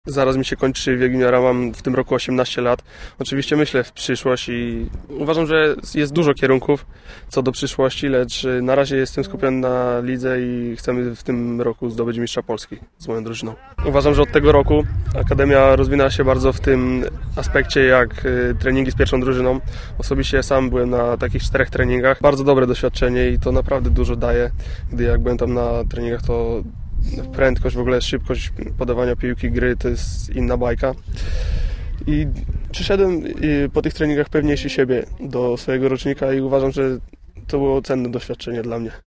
Zaraz mi się kończy wiek juniora, mam w tym roku 18 lat. Oczywiście myślę w przyszłość i uważam, że jest dużo kierunków co do przyszłości, lecz na razie jestem skupiony na lidze i chcemy w tym roku zdobyć mistrza Polski z moją drużyną. Uważam, że od tego roku Akademia rozwinęła się bardzo w tym aspekcie jak treningi z pierwszą drużyną. Osobiście sam byłem na takich 4 treningach. Bardzo dobre doświadczenie i to naprawdę dużo daje, gdy jak byłem tam na treningach, to prędkość, w ogóle szybkość podawania piłki, gry to jest inna bajka. I przyszedłem po tych treningach pewniejszy siebie do swojego rocznika i uważam, że to było cenne doświadczenie dla mnie.